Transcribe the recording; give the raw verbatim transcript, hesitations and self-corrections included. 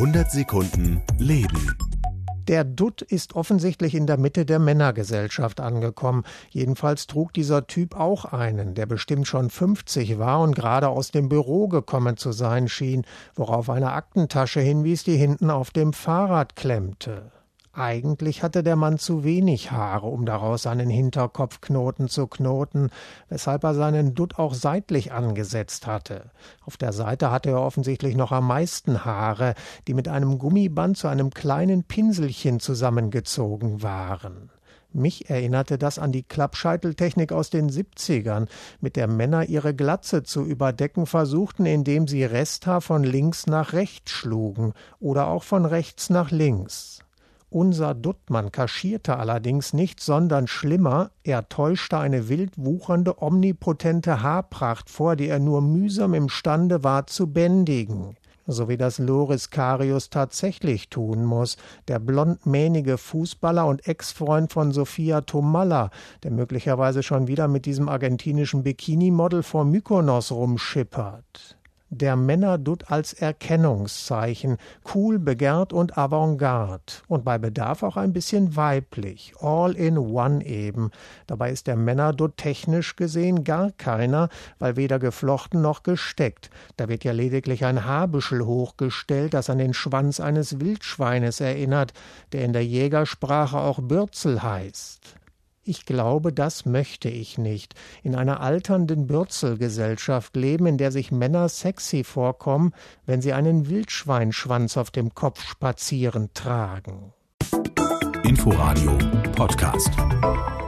hundert Sekunden Leben. Der Dutt ist offensichtlich in der Mitte der Männergesellschaft angekommen. Jedenfalls trug dieser Typ auch einen, der bestimmt schon fünfzig war und gerade aus dem Büro gekommen zu sein schien, worauf eine Aktentasche hinwies, die hinten auf dem Fahrrad klemmte. Eigentlich hatte der Mann zu wenig Haare, um daraus einen Hinterkopfknoten zu knoten, weshalb er seinen Dutt auch seitlich angesetzt hatte. Auf der Seite hatte er offensichtlich noch am meisten Haare, die mit einem Gummiband zu einem kleinen Pinselchen zusammengezogen waren. Mich erinnerte das an die Klappscheiteltechnik aus den siebzigern, mit der Männer ihre Glatze zu überdecken versuchten, indem sie Resthaar von links nach rechts schlugen oder auch von rechts nach links. Unser Duttmann kaschierte allerdings nicht, sondern schlimmer, er täuschte eine wild wuchernde, omnipotente Haarpracht vor, die er nur mühsam imstande war zu bändigen. So wie das Loris Karius tatsächlich tun muss, der blondmähnige Fußballer und Ex-Freund von Sophia Tomalla, der möglicherweise schon wieder mit diesem argentinischen Bikini-Model vor Mykonos rumschippert. Der Männerdutt als Erkennungszeichen, cool, begehrt und avantgarde und bei Bedarf auch ein bisschen weiblich, all in one eben. Dabei ist der Männerdutt technisch gesehen gar keiner, weil weder geflochten noch gesteckt. Da wird ja lediglich ein Haarbüschel hochgestellt, das an den Schwanz eines Wildschweines erinnert, der in der Jägersprache auch Bürzel heißt. Ich glaube, das möchte ich nicht. In einer alternden Bürzelgesellschaft leben, in der sich Männer sexy vorkommen, wenn sie einen Wildschweinschwanz auf dem Kopf spazieren tragen. Inforadio Podcast.